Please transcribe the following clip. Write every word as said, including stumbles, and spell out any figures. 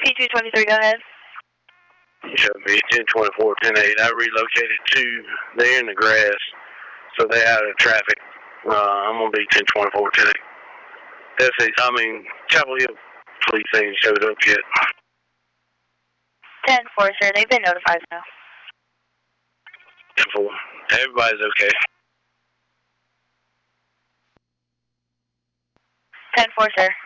P two twenty-three, go ahead. Show me ten twenty-four, ten eight. I relocated two. They're in the grass, so they're out of traffic. Uh, I'm going to be ten twenty-four, ten eight. That's it. I mean, Chapel Hill police ain't showed up yet. ten four, sir. They've been notified now. ten four. Everybody's okay. ten four, sir.